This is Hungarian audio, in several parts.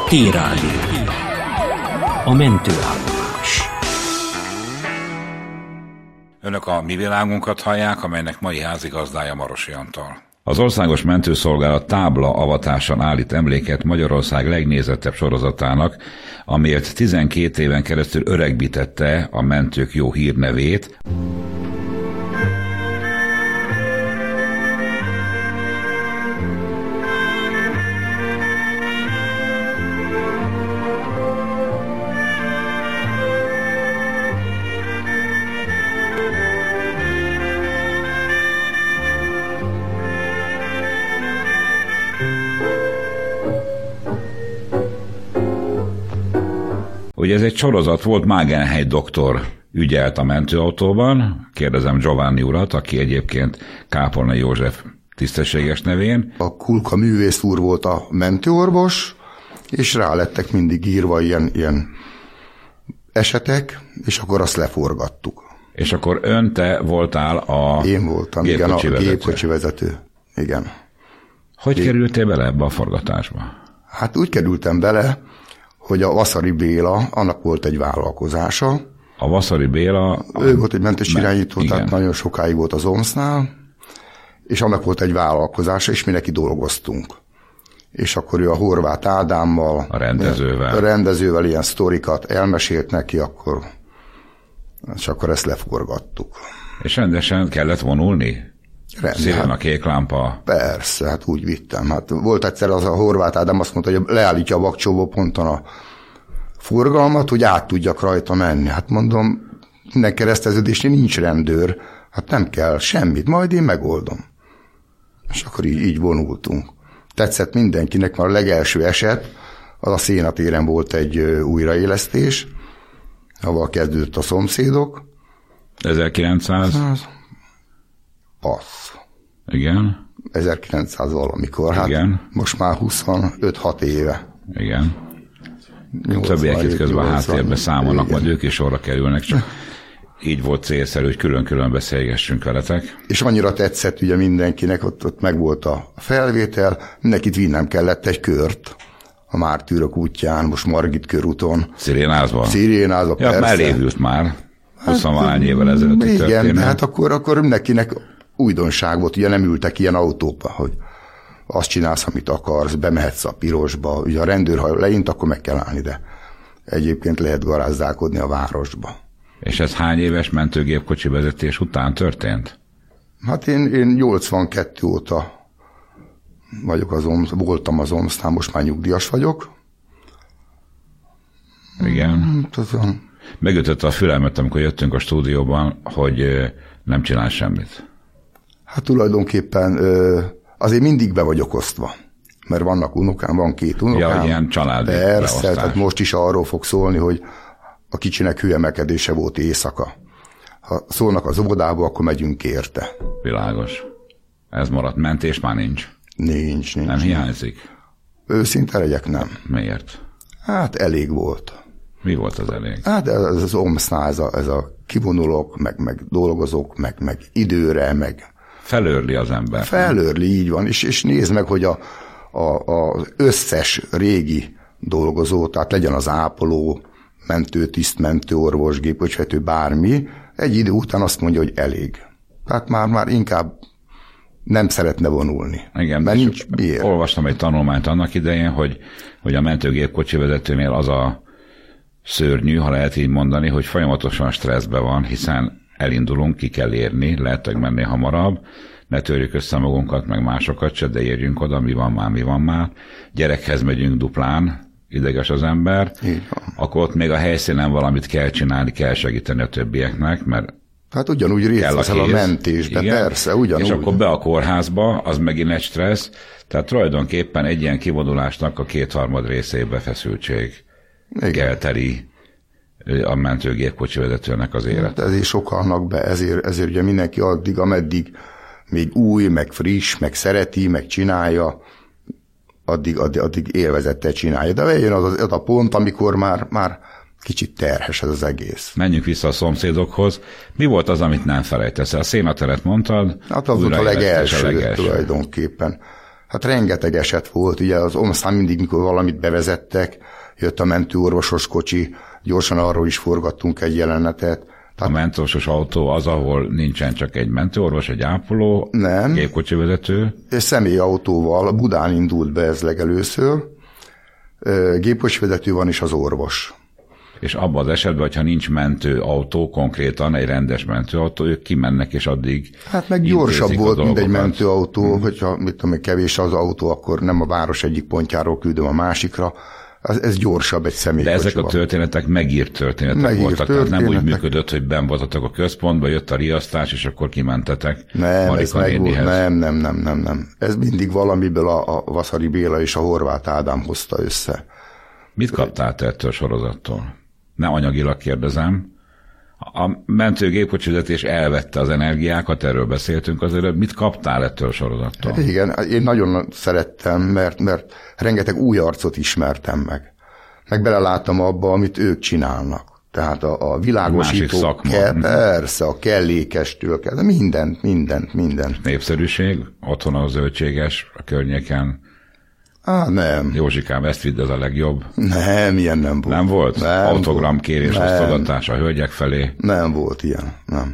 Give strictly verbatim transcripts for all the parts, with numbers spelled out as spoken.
T-Rádió. A mentőállomás. Önök a Mi Világunkat hallják, amelynek mai házigazdája Marosi Antal. Az Országos Mentőszolgálat tábla avatáson állít emléket Magyarország legnézettebb sorozatának, amiért tizenkét éven keresztül öregbítette a mentők jó hírnevét. Ugye ez egy sorozat volt, Mágenhegy doktor ügyelt a mentőautóban, kérdezem Giovanni urat, aki egyébként Kápolnai József tisztességes nevén. A Kulka művész úr volt a mentőorvos, és rá lettek mindig írva ilyen, ilyen esetek, és akkor azt leforgattuk. És akkor ön, te voltál a Én voltam, igen, a gépkocsi vezető. Igen. Hogy Én... kerültél bele ebbe a forgatásba? Hát úgy kerültem bele, hogy a Vaszary Béla, annak volt egy vállalkozása. A Vaszary Béla... Ő volt egy mentős irányító, tehát nagyon sokáig volt az o em es nál, és annak volt egy vállalkozása, és mi neki dolgoztunk. És akkor ő a Horváth Ádámmal, a rendezővel, a rendezővel ilyen sztorikat elmesélt neki, akkor, és akkor ezt leforgattuk. És rendesen kellett vonulni? Szépen a kék lámpa. Persze, hát úgy vittem. Hát volt egyszer az a Horváth Ádám, azt mondta, hogy leállítja a vakcsóvó ponton a forgalmat, hogy át tudjak rajta menni. Hát mondom, minden kereszteződésnél nincs rendőr, hát nem kell semmit, majd én megoldom. És akkor így, így vonultunk. Tetszett mindenkinek, mert a legelső eset, az a Széna téren volt egy újraélesztés, ahol kezdődött a Szomszédok. ezerkilencszáz Passz. Igen. ezerkilencszáz valamikor. Hát igen. Most már huszonöt-hat éve. Igen. Többiek itt közben a háttérben számolnak, igen. Majd ők is sorra kerülnek, csak így volt célszerű, hogy külön-külön beszélgessünk veletek. És annyira tetszett ugye mindenkinek, ott, ott meg volt a felvétel, mindenkit vinnem kellett egy kört a Mártírok útján, most Margit körúton. Szirénázva? Szirénázva, ja, persze. Már elévült már. huszonvány évvel ezelőtt. Igen, történet. hát akkor, akkor mindenkinek újdonság volt, ugye nem ültek ilyen autóba, hogy azt csinálsz, amit akarsz, bemehetsz a pirosba, ugye a rendőr, ha leint, akkor meg kell állni, de egyébként lehet garázdálkodni a városba. És ez hány éves mentőgépkocsi vezetés után történt? Hát én, én nyolcvankettő óta vagyok az o em es, voltam az o em es-nál, most már nyugdíjas vagyok. Igen. Tudom. Megütötte a fülemet, amikor jöttünk a stúdióban, hogy nem csinál semmit. Hát tulajdonképpen azért mindig be vagyok osztva, mert vannak unokám, van két unokám. Ja, ilyen családi Persze, tehát most is arról fog szólni, hogy a kicsinek hülyemekedése volt éjszaka. Ha szólnak az óvodába, akkor megyünk érte. Világos. Ez maradt, mentés már nincs? Nincs, nincs. Nem hiányzik? Őszinte legyek, nem. Miért? Hát elég volt. Mi volt az elég? Hát ez az o em es-nál ez a, ez a kivonulok, meg, meg dolgozok, meg, meg időre, meg... Felőrli az ember. Felőrli, így van, és, és nézd meg, hogy a, a, az összes régi dolgozó, tehát legyen az ápoló, mentőtiszt, mentőorvos, gépkocsivezető, bármi, egy idő után azt mondja, hogy elég. Tehát már, már inkább nem szeretne vonulni. Igen, mert nincs miért. Olvastam egy tanulmányt annak idején, hogy, hogy a mentőgépkocsi vezetőnél az a szörnyű, ha lehet így mondani, hogy folyamatosan stresszben van, hiszen elindulunk, ki kell érni, lehet, hogy menni hamarabb, ne törjük össze magunkat, meg másokat se, de érjünk oda, mi van már, mi van már. Gyerekhez megyünk duplán, ideges az ember, akkor ott még a helyszínen valamit kell csinálni, kell segíteni a többieknek, mert hát ugyanúgy részt veszel a, a mentésbe, igen, persze, ugyanúgy. És akkor be a kórházba, az megint egy stressz, tehát tulajdonképpen egy ilyen kivonulásnak a kétharmad részébe feszültség kell teli a mentőgépkocsi vezetőnek az élet. Hát ezért sokalnak be, ezért, ezért ugye mindenki addig, ameddig még új, meg friss, meg szereti, meg csinálja, addig, addig, addig élvezettel csinálja. De eljön az, az a pont, amikor már, már kicsit terhes ez az egész. Menjünk vissza a Szomszédokhoz. Mi volt az, amit nem felejtesz el? A Széna teret mondtad. Hát az volt a legelső, a legelső tulajdonképpen. Hát rengeteg eset volt, ugye az Omszán mindig, mikor valamit bevezettek, jött a mentőorvosos kocsi, gyorsan arról is forgattunk egy jelenetet. Tehát a mentőorvosos autó az, ahol nincsen csak egy mentőorvos, egy ápoló, nem, gépkocsi vezető. És személyautóval Budán indult be ez legelőször, gépkocsi vezető van is az orvos. És abban az esetben, hogyha nincs mentőautó, konkrétan egy rendes mentőautó, ők kimennek, és addig hát meg gyorsabb volt, mint egy mentőautó, hmm. hogyha mit tudom, kevés az autó, akkor nem a város egyik pontjáról küldöm a másikra. Ez, ez gyorsabb egy személykocsival. De ezek a történetek megírt történetek megírt voltak, történetek. Tehát nem úgy működött, hogy benn voltatok a központba, jött a riasztás, és akkor kimentetek nem, Marika nénihez. Nem, nem, nem, nem, nem. Ez mindig valamiből a, a Vaszary Béla és a Horváth Ádám hozta össze. Mit kaptál te ettől a sorozattól? Ne anyagilag kérdezem. A mentőgépkocsivezetés elvette az energiákat, erről beszéltünk az előbb. Mit kaptál ettől a sorozattól? Igen, én nagyon szerettem, mert, mert rengeteg új arcot ismertem meg. Meg beleláttam abba, amit ők csinálnak. Tehát a, a világosító, kell, persze, a kellékestől kell, de mindent, mindent, mindent. Népszerűség, otthon a zöldséges, a környéken. Á, nem. Józsikám, ezt vidd, ez a legjobb. Nem, ilyen nem volt. Nem volt? Nem Autogramkérés, osztogatás a hölgyek felé? Nem volt ilyen, nem.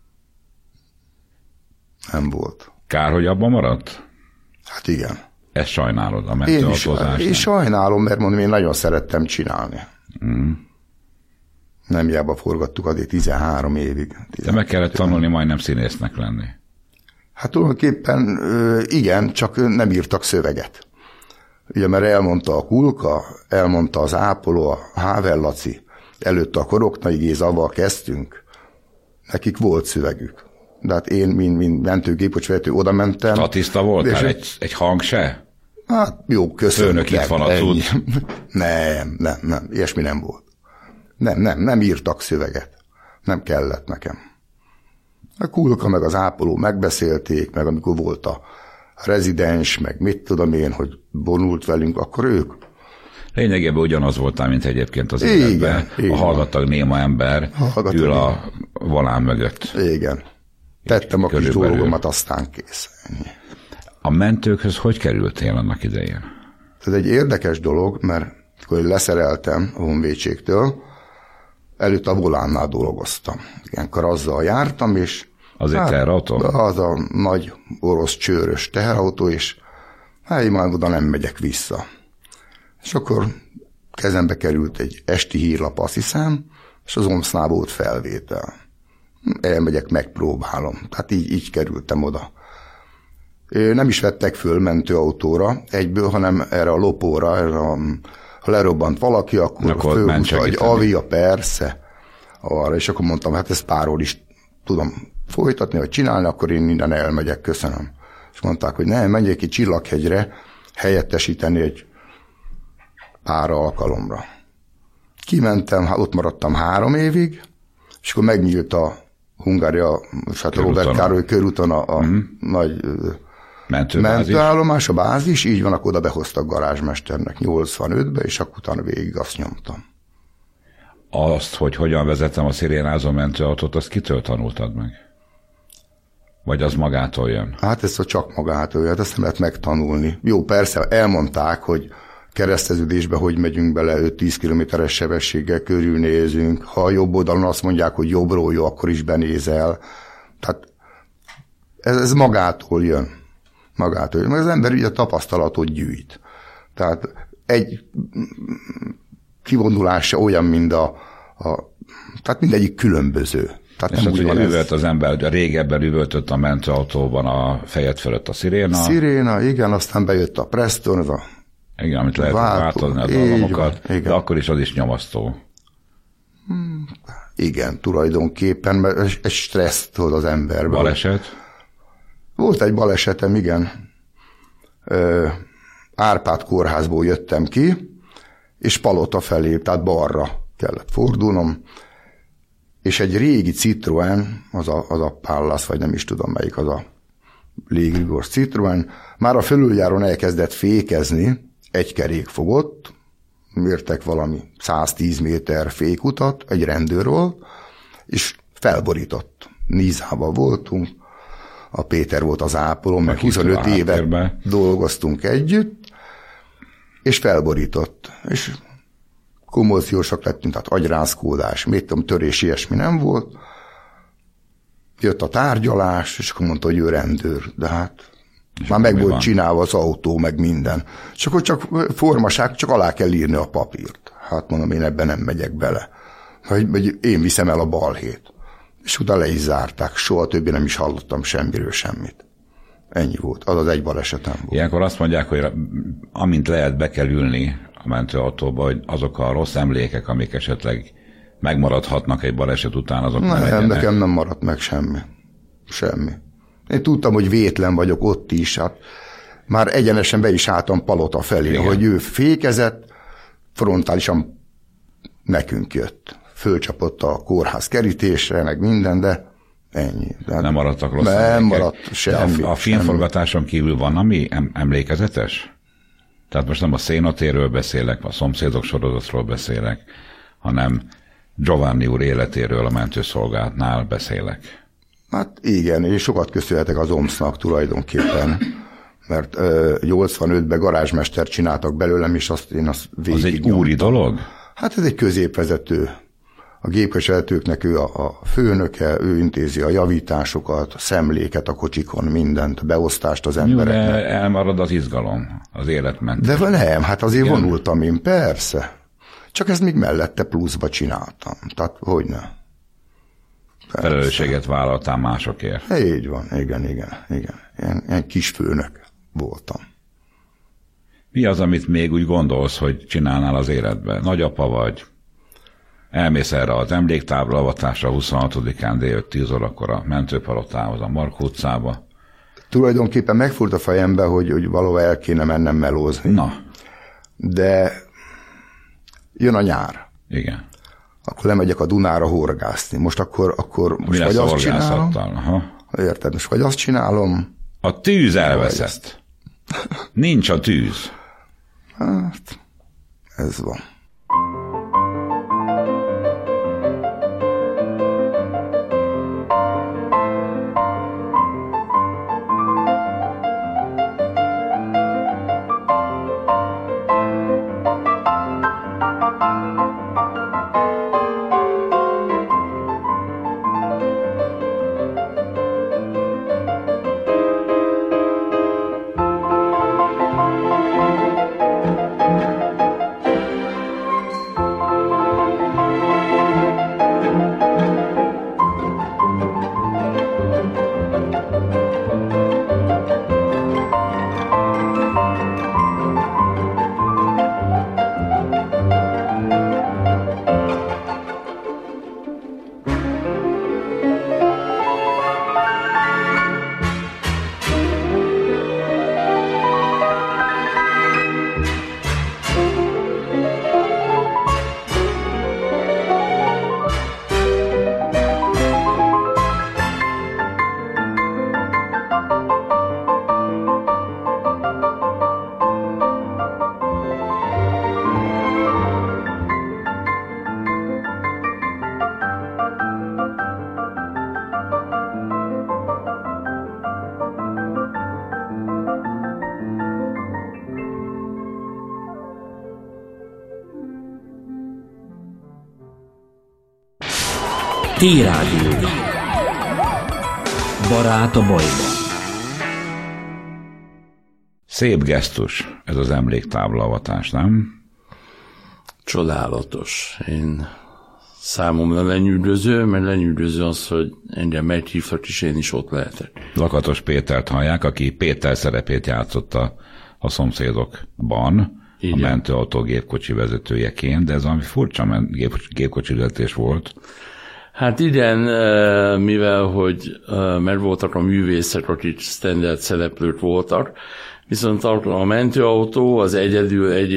Nem volt. Kár, hogy abban maradt? Hát igen. Ezt sajnálod, a mentőautózásnál? Én, én sajnálom, mert mondom, én nagyon szerettem csinálni. Mm. Nem hiába forgattuk azért tizenhárom évig. De meg kellett tanulni majdnem színésznek lenni. Hát tulajdonképpen igen, csak nem írtak szöveget. Ugye, mert elmondta a Kulka, elmondta az ápoló, a Hável Laci, előtte a Koroknai Gézával kezdtünk. Nekik volt szövegük. De hát én, mint, mint mentőgépkocsivezető, oda mentem. Statiszta voltál? Egy, egy hang se? Hát jó, köszönöm. Főnök itt van a tud. Nem, nem, nem, ilyesmi nem volt. Nem, nem, nem írtak szöveget. Nem kellett nekem. A Kulka meg az ápoló megbeszélték, meg amikor volt a rezidens, meg mit tudom én, hogy vonult velünk, akkor ők. Lényegében ugyanaz voltál, mint egyébként az életben. A hallgatag néma ember hallgatag ül a volán mögött. Igen. Tettem a kis dolgomat, aztán kész. Ennyi. A mentőkhöz hogy kerültél annak idején? Ez egy érdekes dolog, mert amikor leszereltem a honvédségtől, előtt a volánnál dolgoztam. Ilyenkor azzal jártam, és az egy hát, teherautó? Az a nagy orosz csőrös teherautó, és hát én már oda nem megyek vissza. És akkor kezembe került egy esti hírlap, azt hiszem, és az Omsznál volt felvétel. Elmegyek, megpróbálom. Tehát így, így kerültem oda. Nem is vettek föl mentőautóra egyből, hanem erre a lopóra, erre a, ha lerobbant valaki, akkor, akkor fölhúzta egy avia, persze, arra, és akkor mondtam, hát ezt párról is tudom folytatni, vagy csinálni, akkor én innen elmegyek, köszönöm. És mondták, hogy nem, menjék ki Csillaghegyre helyettesíteni egy pár alkalomra. Kimentem, ott maradtam három évig, és akkor megnyílt a Hungária, hát a Robert Károly körúton a, a mm. nagy mentőállomás, a bázis, így van, akkor oda behoztak garázsmesternek nyolcvanötbe, és akkor utána végig azt nyomtam. Azt, hogy hogyan vezetem a szirénázó mentőautót, azt kitől tanultad meg? Vagy az magától jön? Hát ezt csak magától jön, ezt nem lehet megtanulni. Jó, persze, elmondták, hogy kereszteződésbe hogy megyünk bele, öt-tíz kilométeres sebességgel körülnézünk. Ha a jobb oldalon azt mondják, hogy jobbról jó, akkor is benézel. Tehát ez, ez magától jön. Magától jön. Mert az ember ugye tapasztalatot gyűjt. Tehát egy kivonulás se olyan, mint a, a tehát mindegyik különböző. Tehát és nem úgy van üvölt az ember, a régebben üvöltött a mentőautóban a fejed fölött a sziréna. Sziréna, igen, aztán bejött a Preston, ez a igen, amit lehet változni az alamokat, de akkor is az is nyomasztó. Hmm, igen, tulajdonképpen, mert egy stresszt hoz az emberbe. Baleset? Volt egy balesetem, igen. Árpád kórházból jöttem ki, és Palota felé, tehát balra kellett fordulnom, és egy régi Citroen, az a, az a Pallas, vagy nem is tudom melyik, az a légrigós Citroen, már a fölüljáron elkezdett fékezni, egy kerék fogott, mértek valami száztíz méter fékutat egy rendőrről, és felborított. Nízában voltunk, a Péter volt az ápoló, meg huszonöt évet dolgoztunk együtt, és felborított. És kommóziósak lettünk, tehát agyrázkódás, mit tudom, törés, ilyesmi nem volt. Jött a tárgyalás, és akkor mondta, hogy ő rendőr, de hát és már meg volt van? Csinálva az autó, meg minden. És akkor csak formaság, csak alá kell írni a papírt. Hát mondom, én ebben nem megyek bele. Hogy, hogy én viszem el a balhét. És utána le is zárták. Soha többé nem is hallottam semmiről semmit. Ennyi volt. Az az egy balesetem volt. Ilyenkor azt mondják, hogy amint lehet, be kell ülni a mentőautóba, hogy azok a rossz emlékek, amik esetleg megmaradhatnak egy baleset után, azok nem, nem nekem nem maradt meg semmi. Semmi. Én tudtam, hogy vétlen vagyok ott is. Hát már egyenesen be is álltam Palota felé, igen. Hogy ő fékezett, frontálisan nekünk jött. Fölcsapott a kórház kerítésre, meg minden, de ennyi. De nem maradtak rossz Nem emlékek. maradt semmi. A, a filmforgatáson kívül van, ami em- emlékezetes? Tehát most nem a Szénatéről beszélek, a Szomszédok sorozatról beszélek, hanem Giovanni úr életéről a mentőszolgálatnál beszélek. Hát igen, és sokat köszönhetek az o em es zé-nak tulajdonképpen, mert ö, nyolcvanötben garázsmester csináltak belőlem, és azt én azt végig Az egy úri dolog? Hát ez egy középvezető. A gépkocsivezetőknek ő a, a főnöke, ő intézi a javításokat, a szemléket a kocsikon, mindent, a beosztást az embereknek. Jó, de elmarad az izgalom, az életmentés. De nem, hát azért igen. Vonultam én, persze. Csak ezt még mellette pluszba csináltam. Tehát hogyne. Persze. Felelősséget vállaltál másokért. Így van, igen, igen, igen. Ilyen, ilyen kis főnök voltam. Mi az, amit még úgy gondolsz, hogy csinálnál az életben? Nagyapa vagy, elmész erre az emléktábla avatásra huszonhatodikán délután tíz órakor a mentőpalotához, a Markó utcába. Tulajdonképpen megfordult a fejembe, hogy, hogy valahol el kéne mennem melózni. Na. De jön a nyár. Igen. Akkor lemegyek a Dunára horgászni. Most akkor, akkor most vagy azt csinálom. Aha. Érted, most vagy azt csinálom. A tűz elveszett. Nincs a tűz. Hát, ez van. T-Rádió. Barát a bajban. Szép gesztus ez az emléktáblaavatás, nem? Csodálatos. Én számomra lenyűgöző, mert lenyűgöző az, hogy engem meghívtak, és én is ott lehetek. Lakatos Pétert hallják, aki Péter szerepét játszotta a Szomszédokban, igen. A mentőautó gépkocsi vezetőjeként, de ez valami furcsa gép, gépkocsi vezetés volt. Hát igen, mivel hogy megvoltak a művészek, akik standard szereplők voltak, viszont a mentőautó az egyedül egy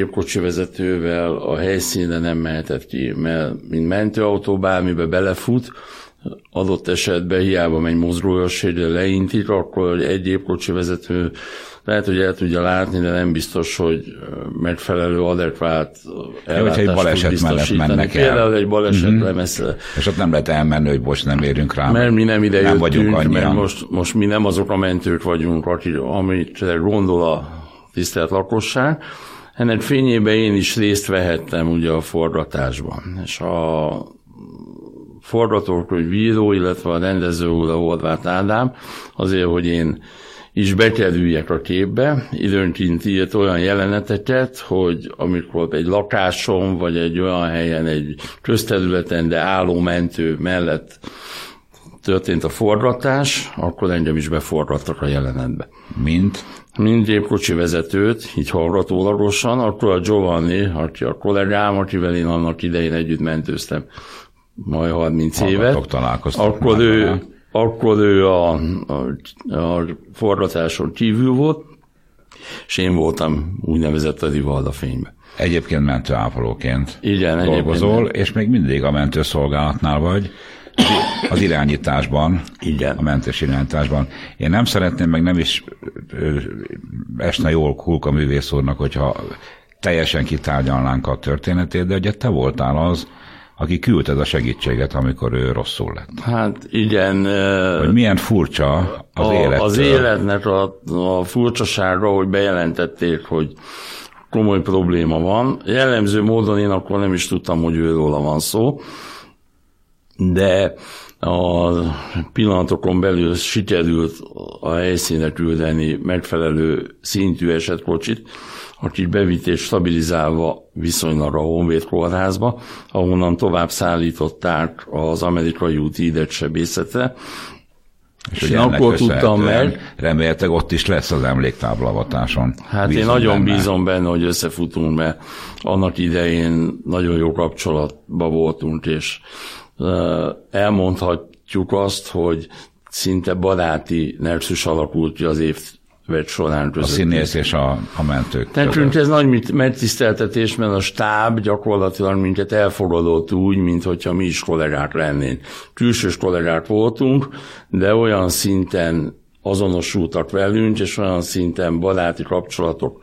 gépkocsivezetővel a helyszínre nem mehetett ki, mert mint mentőautó bármibe belefut, adott esetben hiába megy mozgósérre leintik, akkor egy gépkocsi vezető lehet, hogy el tudja látni, de nem biztos, hogy megfelelő, adekvát ellátást egy baleset tud biztosítani. Mellett Például egy baleset mm-hmm. messze. És ott nem lehet elmenni, hogy bocs, nem érünk rá. Mert mi nem ide nem jöttünk, mert most, most mi nem azok a mentők vagyunk, akik, amit gondol a tisztelt lakosság. Ennek fényében én is részt vehettem ugye a forgatásban. És a forgatókönyv bíró, illetve a rendező úr, a Horváth Ádám, azért, hogy én is bekerüljek a képbe, időnként írt olyan jeleneteket, hogy amikor egy lakáson, vagy egy olyan helyen, egy közterületen, de álló mentő mellett történt a forgatás, akkor engem is beforgattak a jelenetbe. Mint? Mint gépkocsi vezetőt, így hallgatólagosan, akkor a Giovanni, aki a kollégám, akivel én annak idején együtt mentőztem, majd harminc évet, akkor ő, akkor ő a, a, a forgatáson kívül volt, és én voltam úgynevezett a Rivalda fényben. Egyébként mentőápolóként Igen, dolgozol, egyébként. És még mindig a mentőszolgálatnál vagy, az irányításban, Igen. a mentős irányításban. Én nem szeretném, meg nem is esne jól Kulka művész úrnak, hogyha teljesen kitárgyalnánk a történetét, de ugye te voltál az, aki küldted a segítséget, amikor ő rosszul lett. Hát igen. Hogy milyen furcsa az a, élet. Az életnek a, a furcsasága, hogy bejelentették, hogy komoly probléma van. Jellemző módon én akkor nem is tudtam, hogy őróla van szó, de a pillanatokon belül sikerült a helyszínre küldeni megfelelő szintű esetkocsit, akik bevitt és stabilizálva viszonylag a Honvéd kórházba, ahonnan tovább szállították az amerikai úti idegcsebészetre. És, és én akkor tudtam meg. Remélhetőleg ott is lesz az emléktáblavatáson. Hát bízom én nagyon benne. bízom benne, hogy összefutunk, mert annak idején nagyon jó kapcsolatban voltunk, és elmondhatjuk azt, hogy szinte baráti nexus alakult ki az évek során között. A színész és a, a mentők. Nekünk ez nagy megtiszteltetés, mert a stáb gyakorlatilag minket elfogadott úgy, mint hogyha mi is kollégák lennénk. Külsős kollégák voltunk, de olyan szinten azonosultak velünk, és olyan szinten baráti kapcsolatok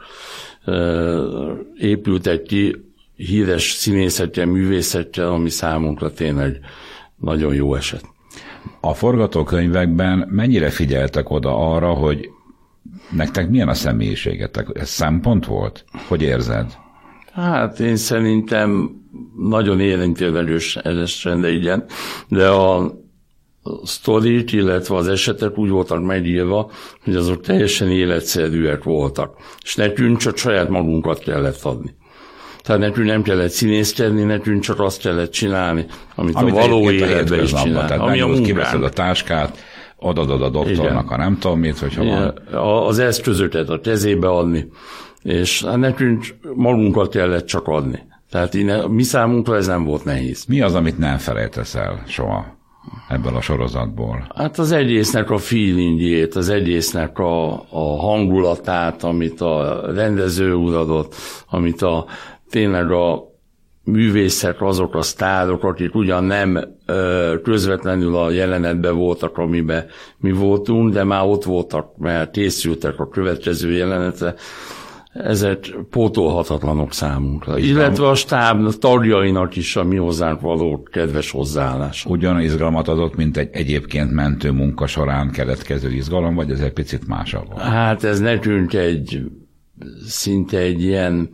épültek ki, híres színészekkel, művészettel, ami számunkra tényleg nagyon jó eset. A forgatókönyvekben mennyire figyeltek oda arra, hogy nektek milyen a személyiségetek? Ez szempont volt? Hogy érzed? Hát én szerintem nagyon érintőlegesen, de igen, de a sztorik, illetve az esetek úgy voltak megírva, hogy azok teljesen életszerűek voltak. És nekünk csak saját magunkat kellett adni. Tehát nekünk nem kellett színészkedni, nekünk csak azt kellett csinálni, amit, amit a való életben is csinál. Tehát ami a munkánk. Kiveszed a táskát, adod a doktornak, a nem tudom mit, hogyha igen. van. Az eszközöket a kezébe adni, és nekünk magunkat kellett csak adni. Tehát innen, mi számunkra ez nem volt nehéz. Mi az, amit nem felejtesz el soha ebből a sorozatból? Hát az egésznek a feelingjét, az egésznek a, a hangulatát, amit a rendező úr adott, amit a tényleg a művészek, azok a sztárok, akik ugyan nem ö, közvetlenül a jelenetben voltak, amiben mi voltunk, de már ott voltak, mert készültek a következő jelenetre, ezek pótolhatatlanok számunkra. Izgalom. Illetve a stáb tagjainak is a mi hozzánk való kedves hozzáállás. Ugyan izgalmat adott, mint egy egyébként mentő munka során keletkező izgalom, vagy ez egy picit másabb volt? Hát ez nekünk egy szinte egy ilyen,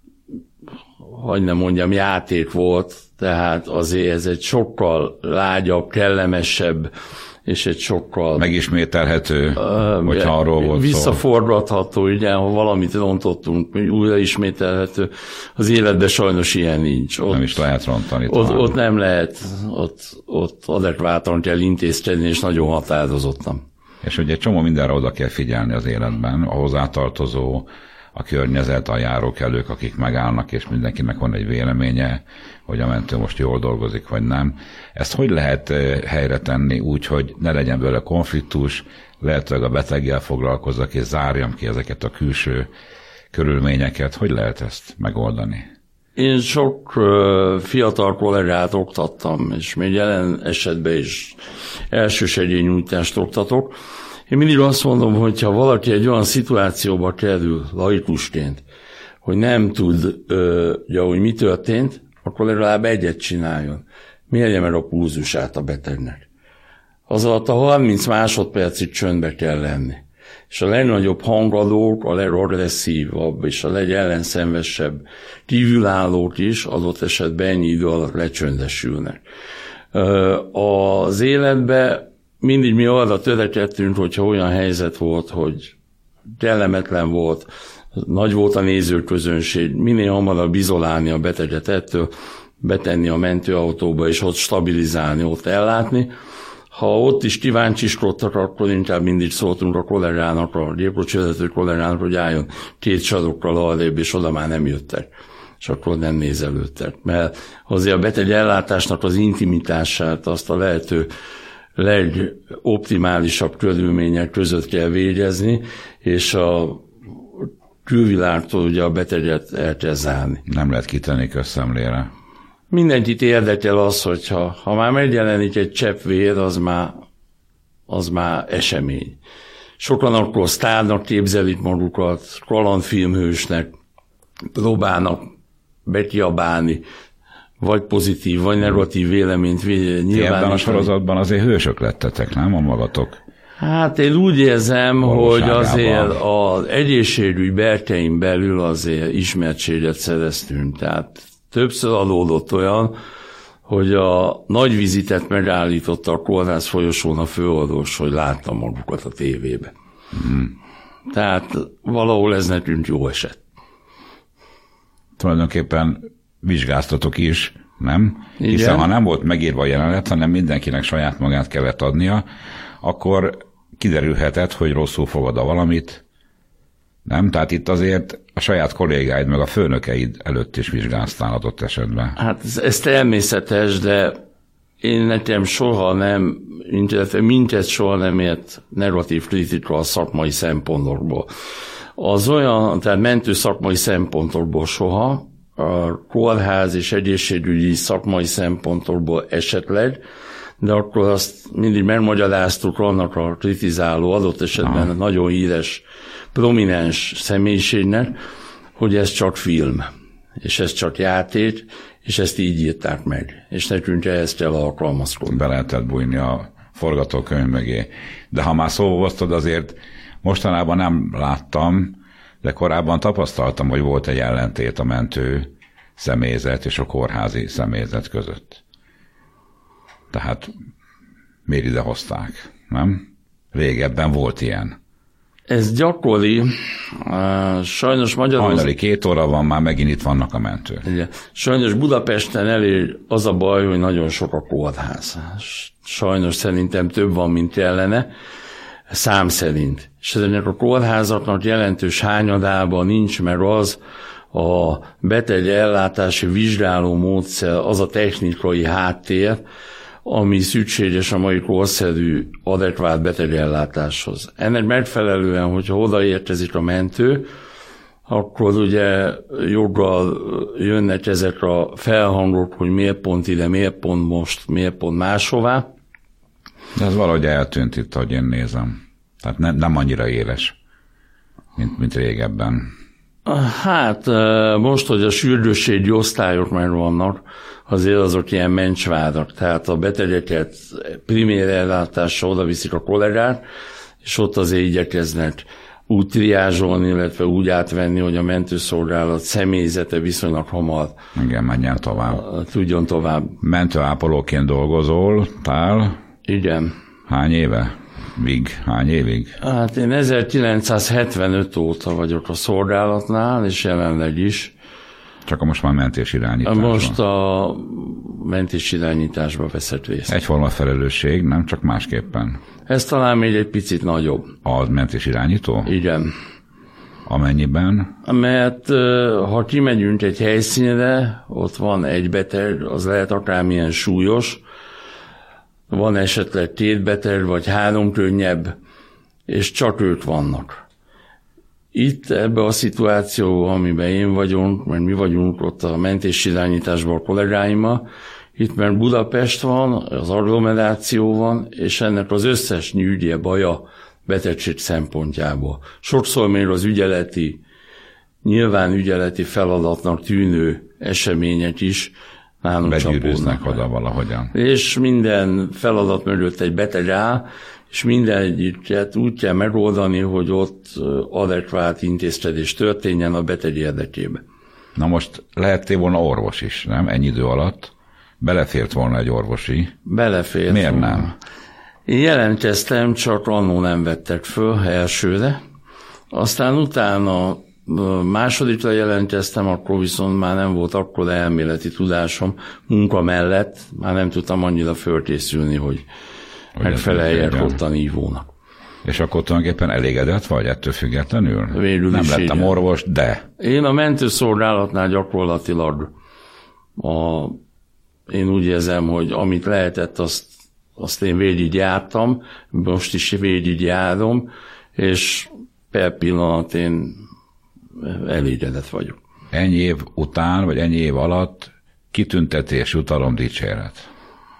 hogy nem mondjam, játék volt, tehát azért ez egy sokkal lágyabb, kellemesebb, és egy sokkal... Megismételhető, uh, hogyha arról volt visszaforgatható, szó. Ugye, ha valamit rontottunk, újra ismételhető. Az életben sajnos ilyen nincs. Ott, nem is lehet rontani. Ott, ott nem lehet, ott, ott adekvátan kell intézkedni, és nagyon határozottan. És ugye egy csomó mindenre oda kell figyelni az életben, a hozzátartozó, a környezet, a járókelők, akik megállnak, és mindenkinek van egy véleménye, hogy a mentő most jól dolgozik, vagy nem. Ezt hogy lehet helyre tenni úgy, hogy ne legyen belőle konfliktus, lehetőleg a beteggel foglalkozzak, és zárjam ki ezeket a külső körülményeket. Hogy lehet ezt megoldani? Én sok uh, fiatal kollégát oktattam, és még jelen esetben is elsősegélynyújtást oktatok. Én mindig azt mondom, hogy ha valaki egy olyan szituációba kerül laikusként, hogy nem tudja, hogy mi történt, akkor legalább egyet csináljon. Mérje meg a pulzusát a betegnek. Az alatt a harminc másodpercig csöndbe kell lenni. És a legnagyobb hangadók, a legagresszívabb és a legellenszemvesebb kívülállók is adott esetben ennyi idő alatt lecsöndesülnek. Az életben mindig mi arra törekedtünk, hogyha olyan helyzet volt, hogy kellemetlen volt, nagy volt a nézőközönség, minél hamarabb izolálni a beteget ettől, betenni a mentőautóba, és ott stabilizálni, ott ellátni. Ha ott is kíváncsiskodtak, akkor inkább mindig szóltunk a kollégának, a gépkocsivezető kollégának, hogy álljon két sarokkal arrébb, és oda már nem jöttek. És akkor nem nézelődtek. Mert azért a beteg ellátásnak az intimitását, azt a lehető legoptimálisabb körülmények között kell végezni, és a külvilágtól ugye a beteget el kell zárni. Nem lehet kitenni közszemlére. Mindenkit érdekel az, hogyha ha már megjelenik egy csepp vér, az már, az már esemény. Sokan akkor sztárnak képzelik magukat, kalandfilmhősnek, próbálnak bekiabálni, vagy pozitív, vagy negatív véleményt nyilvánítani. Ebben a sorozatban azért hősök lettetek, nem a magatok? Hát én úgy érzem, hogy azért az egészségügy berkein belül azért ismertséget szereztünk. Tehát többször adódott olyan, hogy a nagy vizitet megállította a kórház folyosón a főorvos, hogy látta magukat a tévébe. Hmm. Tehát valahol ez nekünk jó eset. Tulajdonképpen vizsgáztatok is, nem? Igen. Hiszen ha nem volt megírva a jelenet, hanem mindenkinek saját magát kellett adnia, akkor kiderülhetett, hogy rosszul fogad a valamit, nem? Tehát itt azért a saját kollégáid meg a főnökeid előtt is vizsgáztál adott esetben. Hát ez, ez természetes, de én nekem soha nem, illetve minket soha nem ért negatív kritika a szakmai szempontokból. Az olyan, tehát mentő szakmai szempontokból soha, a kórház és egészségügyi szakmai szempontokból esetleg, de akkor azt mindig megmagyaráztuk annak a kritizáló, adott esetben Aha. nagyon híres, prominens személyiségnek, hogy ez csak film, és ez csak játék, és ezt így írták meg, és nekünk ehhez kell alkalmazkodni. Be lehetett bújni a forgatókönyv mögé. De ha már szóval hoztad, azért mostanában nem láttam, de korábban tapasztaltam, hogy volt egy ellentét a mentő személyzet és a kórházi személyzet között. Tehát miért ide hozták, nem? Régebben volt ilyen. Ez gyakori, sajnos Magyarországon... Hajnali két óra van, már megint itt vannak a mentők. Igen. Sajnos Budapesten elég az a baj, hogy nagyon sok a kórház. Sajnos szerintem több van, mint kellene, szám szerint. És ennek a kórházaknak jelentős hányadában nincs meg az a beteg ellátási vizsgáló módszer, az a technikai háttér, ami szükséges a mai korszerű adekvát betegellátáshoz. Ennek megfelelően, hogyha odaérkezik a mentő, akkor ugye joggal jönnek ezek a felhangok, hogy miért pont ide, miért pont most, miért pont máshová. De ez valahogy eltűnt itt, ahogy én nézem. Tehát nem, nem annyira éles, mint, mint régebben. Hát most, hogy a sürgősségi osztályok meg vannak, azért azok ilyen mencsvárak, tehát a betegeket primér ellátásra oda viszik a kollégák, és ott azért igyekeznek úgy triázsolni, illetve úgy átvenni, hogy a mentőszolgálat személyzete viszonylag hamar Igen, menjen tovább. Tudjon tovább. Mentőápolóként dolgozol, tál? Igen. Hány éve? Vig, hány évig? Hát én ezerkilencszázhetvenöt óta vagyok a szolgálatnál, és jelenleg is. Csak a most már mentésirányításban. Most a mentésirányításban veszett részt. Egyforma felelősség, nem csak másképpen. Ez talán még egy picit nagyobb. A mentésirányító? Igen. Amennyiben? Mert ha kimegyünk egy helyszínre, ott van egy beteg, az lehet akármilyen súlyos, van esetleg két beteg, vagy három könnyebb, és csak ők vannak. itt ebbe a szituációban, amiben én vagyunk, mert mi vagyunk ott a mentésirányításban a kollégáimmal, itt mert Budapest van, az agglomeráció van, és ennek az összes nyűgje baja betegség szempontjából. Sokszor még az ügyeleti, nyilván ügyeleti feladatnak tűnő események is nálunk begyűrűznek oda valahogyan. És minden feladat mögött egy beteg áll, és minden egyiket úgy kell megoldani, hogy ott adekvát intézkedés történjen a beteg érdekében. Na most lehettél volna orvos is, nem? Ennyi idő alatt belefért volna egy orvosi. Belefért. Miért volna. nem? Én jelentkeztem, csak annó nem vettek föl elsőre. Aztán utána másodikra jelentkeztem, akkor viszont már nem volt akkor elméleti tudásom. Munka mellett már nem tudtam annyira fölkészülni, hogy, hogy megfeleljek ott a nívónak. És akkor tulajdonképpen elégedett vagy ettől függetlenül? Végül nem is lettem igen. orvos, de... Én a mentőszolgálatnál gyakorlatilag a, én úgy érzem, hogy amit lehetett, azt, azt én végig jártam, most is végig járom, és per pillanat én elégedett vagyok. Ennyi év után, vagy ennyi év alatt kitüntetés, jutalom, dicséret?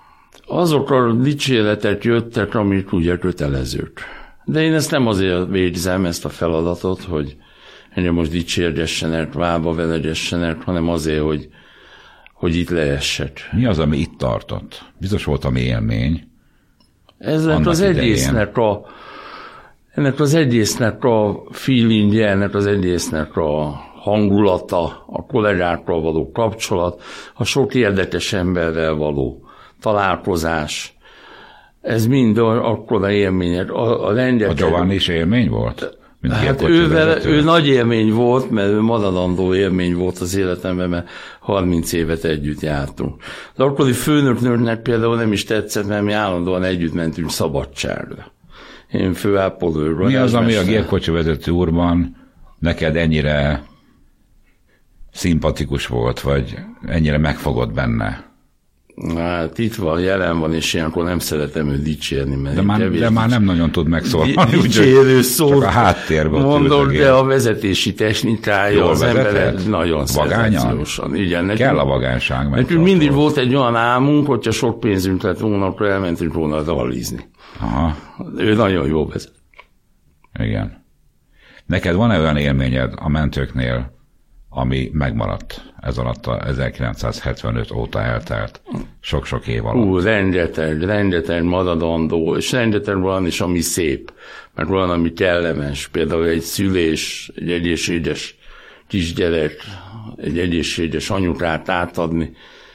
Azok a dicséretek jöttek, amik ugye kötelezők. De én ezt nem azért végzem, ezt a feladatot, hogy engem most dicsérgessenek, vába velegessenek, hanem azért, hogy, hogy itt lehessek. Mi az, ami itt tartott? Biztos volt ami élmény. Ez lett az egésznek a, ennek az egésznek a feelingje, ennek az egésznek a hangulata, a kollégákkal való kapcsolat, a sok érdekes emberrel való találkozás. Ez mind akkora élmények. A, a, lengyel... a Giovanni is élmény volt? Hát ővel, ő nagy élmény volt, mert ő maradandó élmény volt az életemben, mert harminc évet együtt jártunk. De akkori főnöknőknek például nem is tetszett, mert mi állandóan együtt mentünk szabadságra. Én főápolóról. Mi az, ami a gépkocsi vezető úrban neked ennyire szimpatikus volt, vagy ennyire megfogott benne? Hát itt van, jelen van, és ilyenkor nem szeretem őt dicsérni. Mert de, már, de már nem nagyon tud megszólalni. Dicsérő szót. Csak a háttérben mondom, de a vezetési technikája jól az ember nagyon vagányan? szenzációsan. Igen, nekünk, kell a vagányság. Nekünk mindig volt egy olyan álmunk, hogyha sok pénzünk lett volna, akkor elmentünk volna rallizni. Aha. Ő nagyon jó vezet. Igen. Neked van-e olyan élményed a mentőknél, ami megmaradt ez alatt a ezerkilencszázhetvenöt óta eltelt sok-sok év alatt? Hú, rengeteg, rengeteg maradandó, és rengeteg van is, ami szép, mert van, ami kellemes, például egy szülés, egy egészséges kisgyerek, egy egészséges anyukát átadni.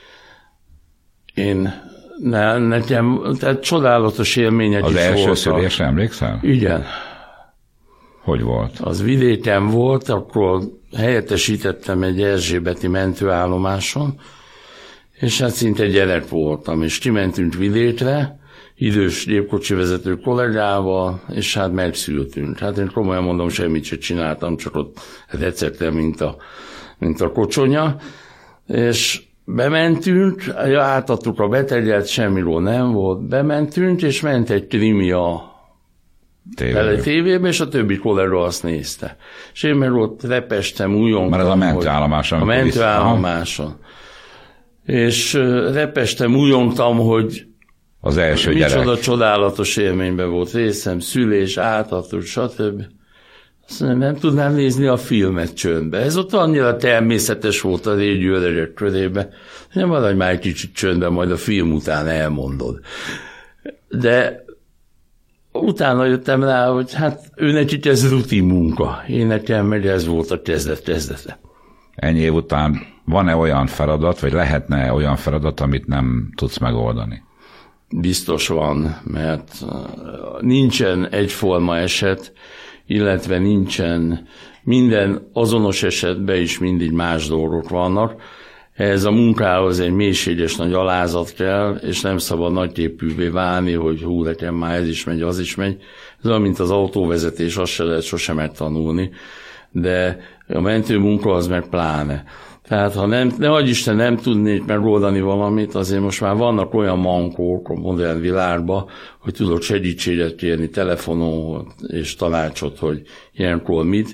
Én, ne, nekem, tehát csodálatos élmények az is voltak. Az első szülésre emlékszel? Igen. Hogy volt? Az vidéken volt, akkor helyettesítettem egy erzsébeti mentőállomáson, és hát szinte gyerek voltam, és kimentünk vidékre, idős gépkocsi vezető kollégával, és hát megszültünk. Hát én komolyan mondom, semmit sem csináltam, csak ott receptem, mint a, mint a kocsonya, és bementünk, átadtuk a beteget, semmiről nem volt, bementünk, és ment egy krimi a Tele tévébe, és a többi kollega azt nézte. És én meg ott repestem, újongtam. Mert ez a mentőállomáson. A mentőállomáson. És repestem, újongtam, hogy az első micsoda gyerek. csodálatos élményben volt részem, szülés, átadtuk, stb. Azt mondom, nem tudnám nézni a filmet csöndbe. Ez ott annyira természetes volt a régi öregek körében. Nem maradj már egy kicsit csöndben, majd a film után elmondod. De utána jöttem rá, hogy hát ő nekik ez rutin munka. Én nekem meg ez volt a kezdet-kezdete. Ennyi év után van-e olyan feladat, vagy lehetne olyan feladat, amit nem tudsz megoldani? Biztos van, mert nincsen egyforma eset, illetve nincsen minden azonos esetben is mindig más dolgok vannak. Ez a munkához egy mélységes nagy alázat kell, és nem szabad nagyképűvé válni, hogy hú, nekem már ez is megy, az is megy. Ez olyan, mint az autóvezetés, azt se lehet sosem megtanulni, de a mentőmunka az meg pláne. Tehát ha nem, ne adj Isten, nem tudnék megoldani valamit, azért most már vannak olyan mankók a modern világban, hogy tudok segítséget kérni telefonon és tanácsot, hogy ilyenkor mit,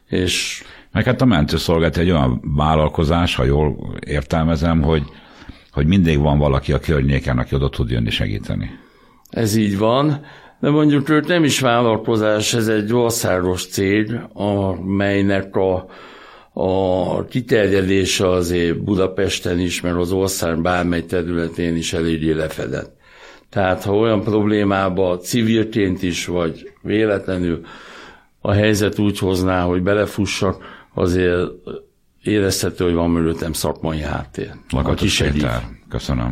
És meg hát a mentőszolgálat egy olyan vállalkozás, ha jól értelmezem, hogy, hogy mindig van valaki a környéken, aki oda tud jönni segíteni. Ez így van, de mondjuk ők nem is vállalkozás, ez egy országos cég, amelynek a, a kiterjedése azért Budapesten is, mert az ország bármely területén is eléggé lefedett. Tehát ha olyan problémába civilként is, vagy véletlenül a helyzet úgy hozná, hogy belefussak, azért érezhető, hogy van mögöttem szakmai háttér. Lakatos Péter, köszönöm.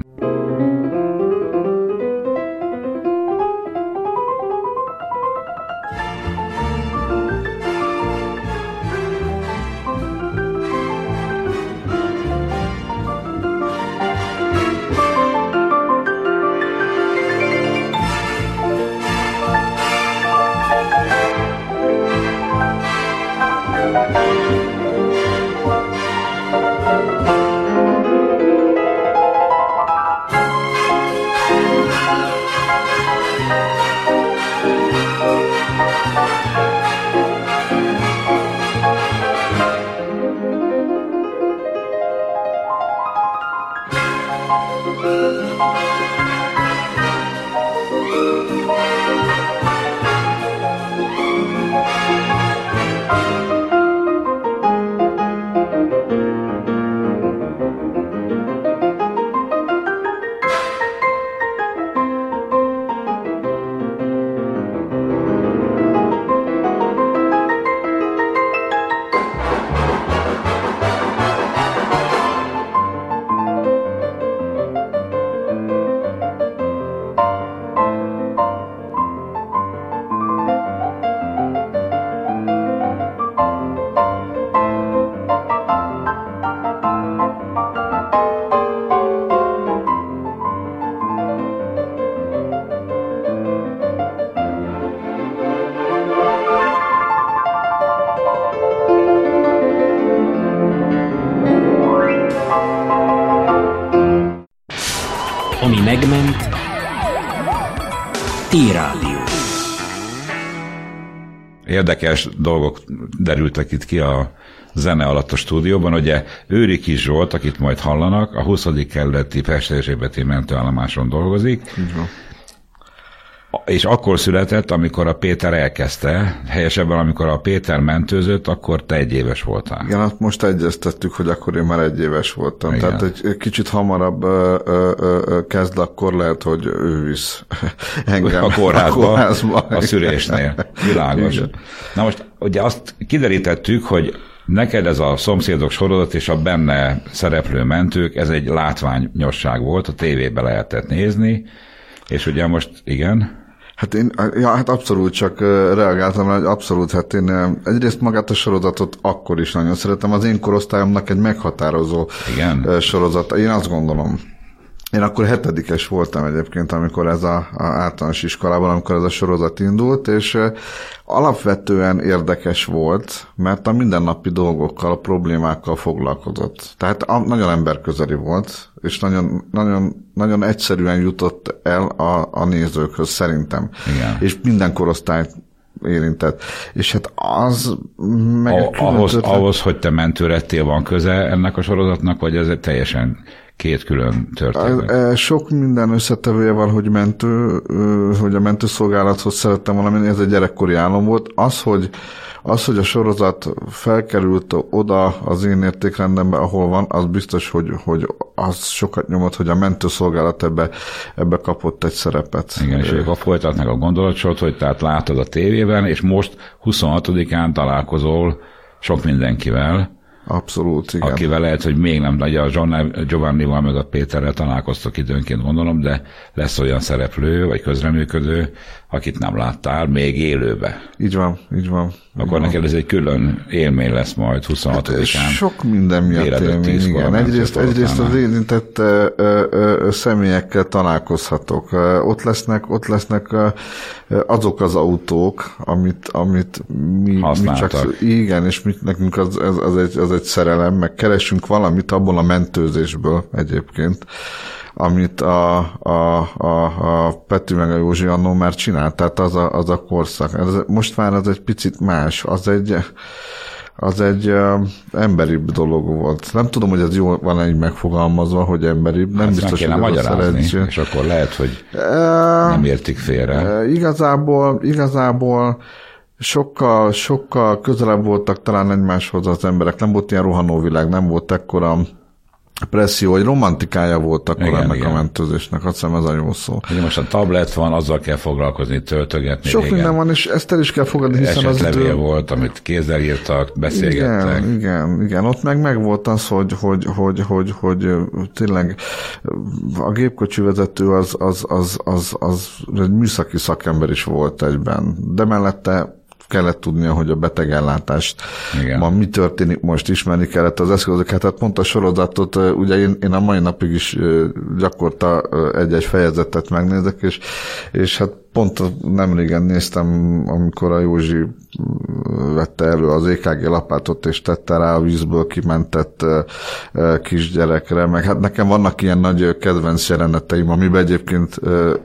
Ami megment, T-Rádió. Érdekes dolgok derültek itt ki a zene alatt a stúdióban. Ugye Őri Kis Zsolt, akit majd hallanak, a huszadik kerületi Pest-Erzsébeti mentőállomáson dolgozik. Uh-huh. És akkor született, amikor a Péter elkezdte, helyesebben, amikor a Péter mentőzött, akkor te egy éves voltál. Igen, hát most egyeztettük, hogy akkor én már egy éves voltam. Igen. Tehát egy kicsit hamarabb ö, ö, ö, kezd, akkor lehet, hogy ő visz engem a kórházba, a, kórházba, a szülésnél. Világos. Igen. Na most ugye azt kiderítettük, hogy neked ez a Szomszédok sorozat és a benne szereplő mentők, ez egy látványosság volt, a tévében lehetett nézni, és ugye most igen... Hát én, ja, hát abszolút csak reagáltam, hogy abszolút, hát én egyrészt magát a sorozatot akkor is nagyon szeretem, az én korosztályomnak egy meghatározó igen. sorozat, én azt gondolom. Én akkor hetedikes voltam egyébként, amikor ez a, a általános iskolában, amikor ez a sorozat indult, és alapvetően érdekes volt, mert a mindennapi dolgokkal, a problémákkal foglalkozott. Tehát a, nagyon emberközeli volt, és nagyon, nagyon, nagyon egyszerűen jutott el a, a nézőkhöz szerintem. Igen. És minden korosztályt érintett. És hát az meg a, ahhoz, ahhoz, hogy te mentő lettél, van köze ennek a sorozatnak, vagy ez egy teljesen két külön történet? Sok minden összetevője van, hogy mentő, hogy a mentőszolgálathoz szerettem volna menni, ez egy gyerekkori álom volt. Az, hogy, az, hogy a sorozat felkerült oda az én értékrendembe, ahol van, az biztos, hogy, hogy az sokat nyomott, hogy a mentőszolgálat ebbe, ebbe kapott egy szerepet. Igen, és akkor folytatnak a gondolatsort, hogy tehát látod a tévében, és most huszonhatodikán találkozol sok mindenkivel, abszolút, igen. Akivel lehet, hogy még nem, ugye a Giovannival meg a Péterrel találkoztak időnként, gondolom, de lesz olyan szereplő, vagy közreműködő, akit nem láttál, még élőbe. Így van, így van. Akkor neked ez egy külön élmény lesz majd huszonhatodikán. Hát sok minden miatt élmény, igen. Egyrészt, egyrészt az érintett ö, ö, ö, személyekkel találkozhatok. Ott lesznek, ott lesznek azok az autók, amit, amit mi, mi csak... Igen, és mi, nekünk az, az, az, egy, az egy szerelem, meg keresünk valamit abból a mentőzésből egyébként, amit a, a, a, a Peti meg a Józsi annó már csinált, tehát az a, az a korszak. Ez, most már az egy picit más, az egy, az egy uh, emberibb dolog volt. Nem tudom, hogy ez jól van egy megfogalmazva, hogy emberibb. Nem hát biztos, kéne hogy magyarázni, és akkor lehet, hogy uh, nem értik félre. Uh, igazából, igazából sokkal, sokkal közelebb voltak talán egymáshoz az emberek. Nem volt ilyen rohanó világ, nem volt ekkora presszió, hogy romantikája volt akkor igen, ennek igen. a mentőzésnek, azt hiszem ez a jó szó. Ugye most a tablet van, azzal kell foglalkozni, töltögetni. Sok régen. Minden van, és ezt el is kell fogadni, hiszen az idő... volt, amit kézzel írtak, beszélgettek. Igen, igen, igen. Ott meg meg volt az, hogy, hogy, hogy, hogy, hogy tényleg a gépkocsi vezető az, az, az, az, az egy műszaki szakember is volt egyben, de mellette kellett tudnia, hogy a betegellátást igen. ma mi történik, most ismerni kellett az eszközöket. Tehát pont a sorozatot, ugye én, én a mai napig is gyakorta egy-egy fejezetet megnézek, és, és hát pont nemrégen néztem, amikor a Józsi vette elő az é ká gé lapátot, és tette rá a vízből kimentett kisgyerekre, meg hát nekem vannak ilyen nagy kedvenc jeleneteim, amiben egyébként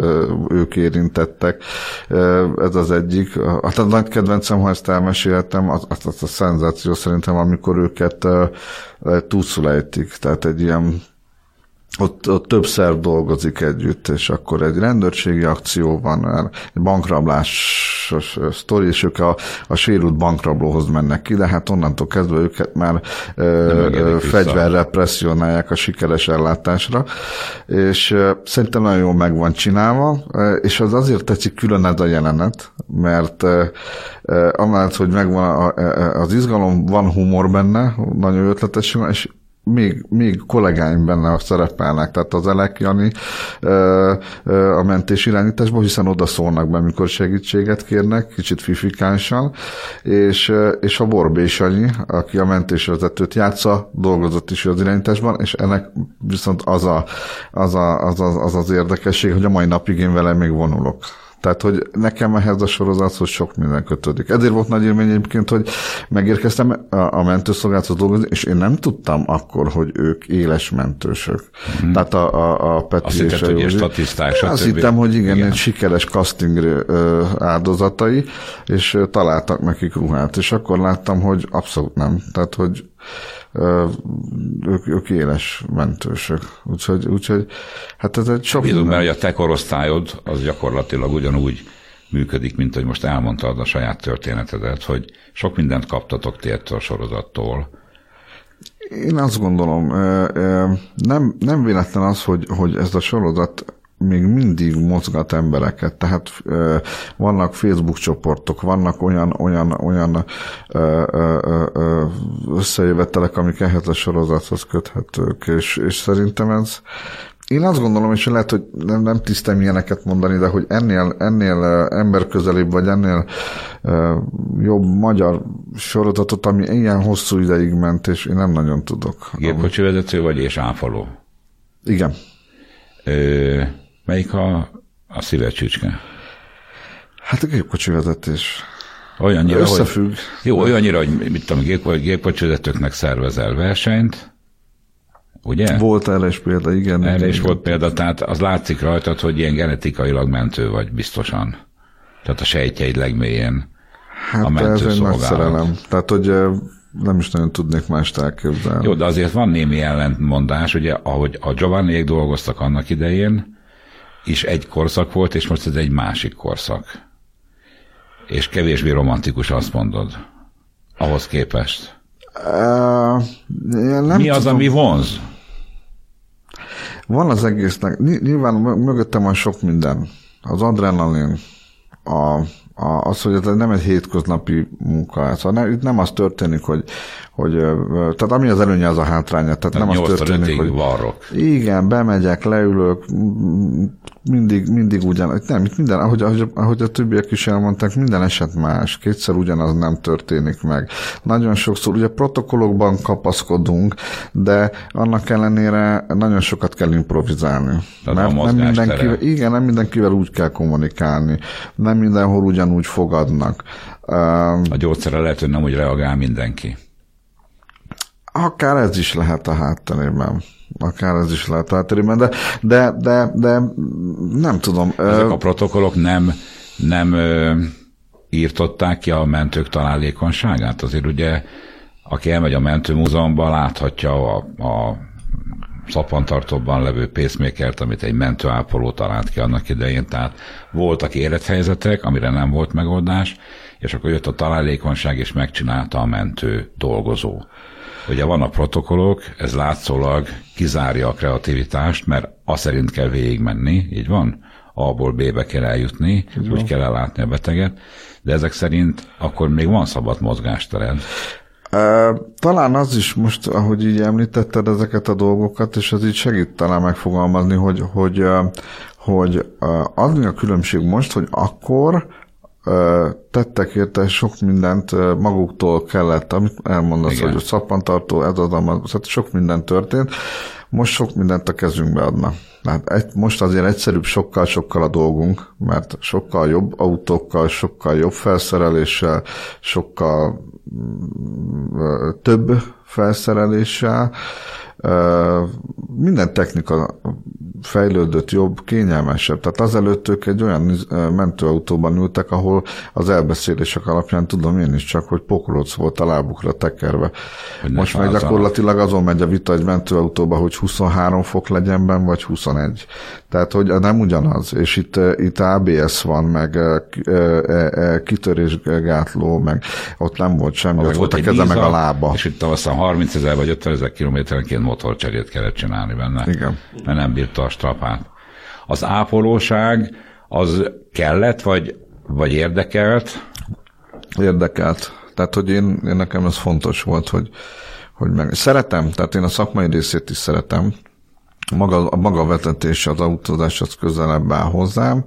ők érintettek. Ez az egyik. Hát a nagy kedvencem, ha ezt elmeséltem, az, az, az a szenzáció szerintem, amikor őket túlszul ejtik. Tehát egy ilyen Ott, ott több szerv dolgozik együtt, és akkor egy rendőrségi akció van, egy bankrablásos sztori, és ők a, a sérült bankrablóhoz mennek ki, de hát onnantól kezdve őket már ö, fegyverrel presszionálják a sikeres ellátásra, és ö, szerintem nagyon jól meg van csinálva, és az azért tetszik külön ez a jelenet, mert ö, ö, amellett, hogy megvan a, az izgalom, van humor benne, nagyon ötletes, és Még, még kollégáim benne szerepelnek, tehát az Elek Jani ö, ö, a mentés irányításból, hiszen oda szólnak be, amikor segítséget kérnek, kicsit fifikánsan, és, ö, és a Borbé Sanyi, aki a mentésvezetőt játsza, dolgozott is az irányításban, és ennek viszont az a, az, a, az, a, az az érdekesség, hogy a mai napig én vele még vonulok. Tehát, hogy nekem ehhez a sorozathoz sok minden kötődik. Ezért volt nagy élmény egyébként, hogy megérkeztem a, a mentőszolgálathoz dolgozni, és én nem tudtam akkor, hogy ők éles mentősök. Mm-hmm. Tehát a, a, a Peti azt és hittem, a hogy statiszták, stb. Azt hittem, hogy igen, igen. egy sikeres casting áldozatai, és találtak nekik ruhát. És akkor láttam, hogy abszolút nem. Tehát, hogy ők, ők éles mentősök. Úgyhogy, úgyhogy hát ez egy sok... Bízunk, mert hogy a te korosztályod az gyakorlatilag ugyanúgy működik, mint hogy most elmondtad a saját történetedet, hogy sok mindent kaptatok tértől a sorozattól. Én azt gondolom, nem, nem véletlen az, hogy, hogy ez a sorozat még mindig mozgat embereket, tehát ö, vannak Facebook csoportok, vannak olyan, olyan, olyan ö, ö, ö, összejövetelek, amik ehhez a sorozathoz köthetők, és, és szerintem ez, én azt gondolom, és lehet, hogy nem, nem tisztem ilyeneket mondani, de hogy ennél, ennél emberközelibb, vagy ennél ö, jobb magyar sorozatot, ami ilyen hosszú ideig ment, és én nem nagyon tudok. Gépkocsi vezető vagy és áfaló? Igen. Ö, melyik a, a szívecsücske? Hát a gépkocsi vezetés. Olyannyira, összefügg. Hogy, jó, olyannyira, hogy mit tudom, gép, gépkocsi vezetőknek szervezel versenyt, ugye? Volt erre is példa, igen. Erre igen, is igen. volt példa, tehát az látszik rajtad, hogy ilyen genetikailag mentő vagy biztosan. Tehát a sejtjeid legmélyén hát a mentőszolgálat. Ez egy nagy szerelem. Tehát, hogy nem is nagyon tudnék mást elképzelni. Jó, de azért van némi ellentmondás, ugye, ahogy a Giovanniék dolgoztak annak idején, is egy korszak volt, és most ez egy másik korszak. És kevésbé romantikus, azt mondod. Ahhoz képest. Uh, nem Mi az, tudom. ami vonz? Van az egésznek. Nyilván mögöttem van sok minden. Az adrenalin, a, a, az, hogy ez nem egy hétköznapi munka. Szóval nem, itt nem az történik, hogy, hogy tehát ami az előnye, az a hátránya. Tehát nem az történik, hogy varrok. Igen, bemegyek, leülök, mindig, mindig ugyan, nem, itt minden, ahogy, ahogy, ahogy a többiek is elmondták, minden eset más, kétszer ugyanaz nem történik meg. Nagyon sokszor, ugye protokollokban kapaszkodunk, de annak ellenére nagyon sokat kell improvizálni. Tehát mert nem mindenkivel, igen, nem mindenkivel úgy kell kommunikálni, nem mindenhol ugyanúgy fogadnak. A gyógyszerre lehet, hogy nem úgy reagál mindenki. Akár ez is lehet a hátterében. Akár ez is lehet a hátterében, de, de, de, de nem tudom. Ezek a protokollok nem, nem ö, írtották ki a mentők találékonyságát? Azért ugye aki elmegy a mentőmúzeumban, láthatja a, a szappantartóban levő pacemaker-t, amit egy mentőápoló talált ki annak idején, tehát voltak élethelyzetek, amire nem volt megoldás, és akkor jött a találékonyság, és megcsinálta a mentő dolgozó. Ugye van a protokollok, ez látszólag kizárja a kreativitást, mert azt szerint kell végigmenni, így van? A-ból B-be kell eljutni, így úgy kell ellátni a beteget, de ezek szerint akkor még van szabad mozgástered. Talán az is most, ahogy így említetted ezeket a dolgokat, és az így segít talán megfogalmazni, hogy, hogy, hogy az a különbség most, hogy akkor tettek érte sok mindent maguktól kellett, amit elmondasz, igen, hogy a szappantartó, ez az, az, sok minden történt, most sok mindent a kezünkbe adna. Hát egy, most azért egyszerűbb sokkal-sokkal a dolgunk, mert sokkal jobb autókkal, sokkal jobb felszereléssel, sokkal több felszereléssel, minden technika fejlődött, jobb, kényelmesebb. Tehát azelőtt ők egy olyan mentőautóban ültek, ahol az elbeszélések alapján tudom én is csak, hogy pokolóc volt a lábukra tekerve. Hogy most meg gyakorlatilag azon megy a vita egy mentőautóba, hogy huszonhárom fok legyen benne, vagy huszonegy. Tehát, hogy nem ugyanaz. És itt, itt á bé es van, meg kitörésgátló, meg ott nem volt semmi, ott volt a keze, meg a lába. És itt aztán harmincezer vagy ötvenezer kilométerenként motorcserét kellett csinálni benne. Igen. Mert nem bírta a strapát. Az ápolóság az kellett, vagy, vagy érdekelt? Érdekelt. Tehát, hogy én, én nekem ez fontos volt, hogy, hogy meg... Szeretem, tehát én a szakmai részét is szeretem. Maga, a maga vezetés, az autózás az közelebb áll hozzám,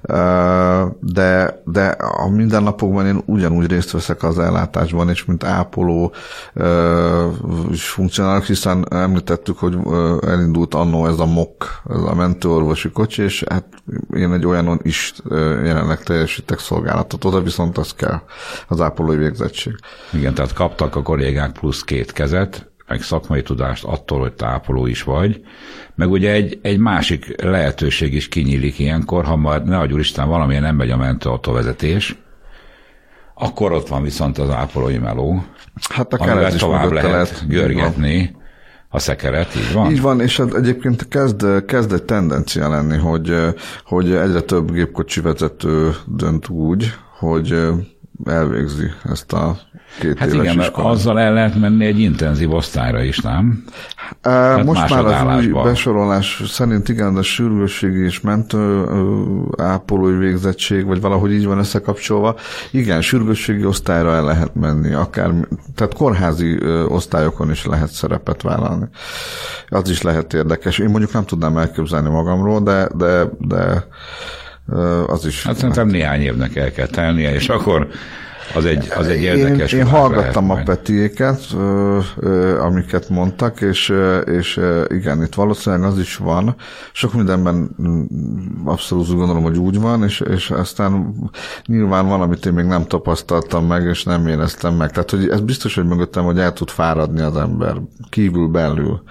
de, de a mindennapokban én ugyanúgy részt veszek az ellátásban, és mint ápoló is funkcionálok, hiszen említettük, hogy elindult annó ez a em o k, ez a mentőorvosi kocsi, és hát én egy olyanon is jelenleg teljesítek szolgálatot, oda viszont az kell, az ápolói végzettség. Igen, tehát kaptak a kollégák plusz két kezet, meg szakmai tudást attól, hogy te ápoló is vagy, meg ugye egy, egy másik lehetőség is kinyílik ilyenkor, ha már ne adj úristen valamilyen nem megy a mentőautóvezetés, akkor ott van viszont az ápolói meló, hát amivel tovább lehet, lehet görgetni a szekeret, így van? Így van, és egyébként kezd, kezd egy tendencia lenni, hogy, hogy egyre több gépkocsi vezető dönt úgy, hogy elvégzi ezt a két hát éves igen, mert azzal el lehet menni egy intenzív osztályra is, nem? Hát most már az új besorolás szerint igen, de sürgősségi és mentő ápolói végzettség, vagy valahogy így van összekapcsolva. Igen, sürgősségi osztályra el lehet menni, akár, tehát kórházi osztályokon is lehet szerepet vállalni. Az is lehet érdekes. Én mondjuk nem tudnám elképzelni magamról, de, de, de az is. Hát szerintem néhány évnek el kell telnie, és akkor az egy, az egy érdekes. Én, én hallgattam a petiéket, amiket mondtak, és, és igen, itt valószínűleg az is van. Sok mindenben abszolút úgy gondolom, hogy úgy van, és, és aztán nyilván van, amit én még nem tapasztaltam meg, és nem éreztem meg. Tehát, hogy ez biztos, hogy mögöttem, hogy el tud fáradni az ember kívül, belül.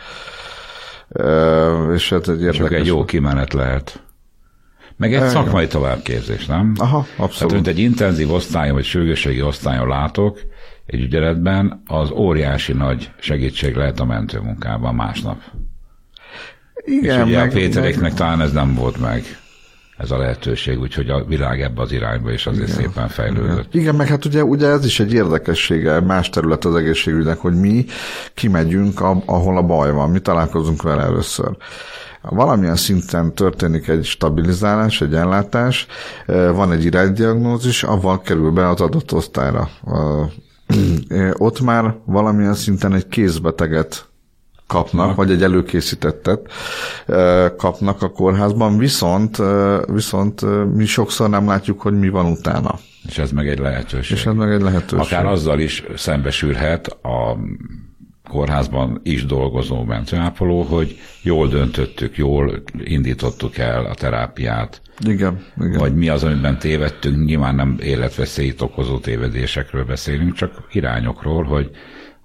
És ez egy érdekes. Csak egy jó kimenet lehet. Meg egy szakmai továbbképzés, nem? Aha, abszolút. Tehát, mint egy intenzív osztályon, vagy sürgősségi osztályon látok egy ügyeletben, az óriási nagy segítség lehet a mentőmunkában másnap. Igen. És ugye meg, a Péteréknek meg... talán ez nem volt meg, ez a lehetőség, úgyhogy a világ ebbe az irányba is azért igen, szépen fejlődött. Igen, igen, meg hát ugye, ugye ez is egy érdekessége, más terület az egészségügynek, hogy mi kimegyünk, ahol a baj van, mi találkozunk vele először. Valamilyen szinten történik egy stabilizálás, egy ellátás, van egy iránydiagnózis, avval kerül be az adott osztályra. Ott már valamilyen szinten egy kézbeteget kapnak, vagy egy előkészítettet kapnak a kórházban, viszont, viszont mi sokszor nem látjuk, hogy mi van utána. És ez meg egy lehetőség. És ez meg egy lehetőség. Akár azzal is szembesülhet a kórházban is dolgozó mentőápoló, hogy jól döntöttük, jól indítottuk el a terápiát. Igen, igen. Vagy mi az, amiben tévedtünk, nyilván nem életveszélyt okozó tévedésekről beszélünk, csak irányokról, hogy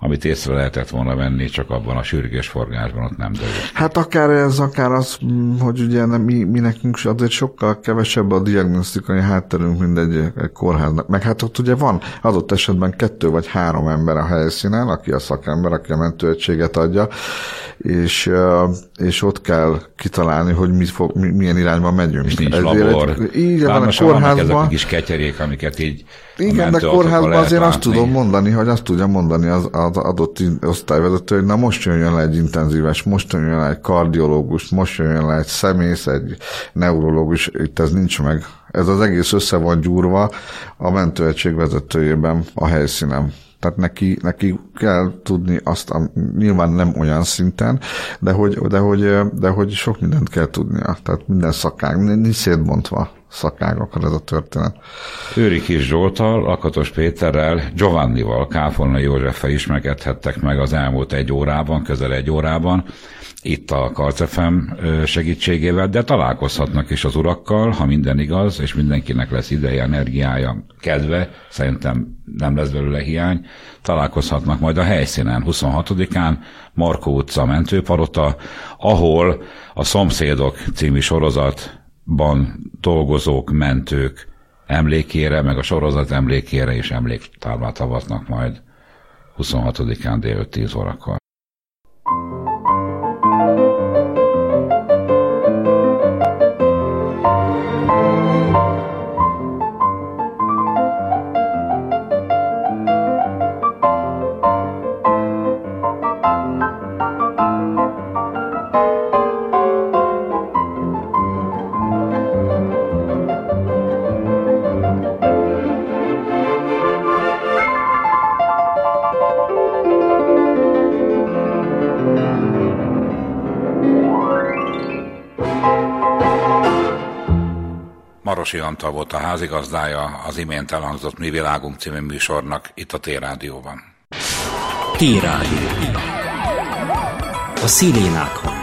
amit észre lehetett volna venni, csak abban a sürgős forgásban ott nem derült. Hát akár ez, akár az, hogy ugye nem, mi, mi nekünk azért sokkal kevesebb a diagnosztikai hátterünk, mint egy, egy kórháznak. Meg hát ott ugye van adott esetben kettő vagy három ember a helyszínen, aki a szakember, aki a mentőegységet adja, és, és ott kell kitalálni, hogy mit fog, milyen irányba megyünk. És nincs ezért labor. Igen, van a kórházban. Ezek a kis ketyerék, amiket így igen, de kórházban azért azt tudom mondani, hogy azt tudja mondani az, az adott osztályvezető, hogy na most jön le egy intenzíves, most jön le egy kardiológus, most jön le egy szemész, egy neurológus, itt ez nincs meg. Ez az egész össze van gyúrva a mentőegység vezetőjében a helyszínen. Tehát neki, neki kell tudni azt, a, nyilván nem olyan szinten, de hogy, de, hogy, de hogy sok mindent kell tudnia. Tehát minden szakág, nincs szétbontva szakágakra ez a történet. Őri Kis Zsolttal, Lakatos Péterrel, Giovannival, Káfolna Józseffel ismerkedhettek meg az elmúlt egy órában, közel egy órában, itt a Karc ef em segítségével, de találkozhatnak is az urakkal, ha minden igaz, és mindenkinek lesz ideje, energiája, kedve, szerintem nem lesz belőle hiány, találkozhatnak majd a helyszínen huszonhatodikán, Markó utca mentőpalota, ahol a Szomszédok című sorozatban dolgozók, mentők emlékére, meg a sorozat emlékére is emléktáblát avatnak majd huszonhatodikán délután tíz órakor. Marosi Antal volt a házigazdája az imént elhangzott Mi Világunk című műsornak itt a T-Rádióban. T-Rádió. A szirénákhoz.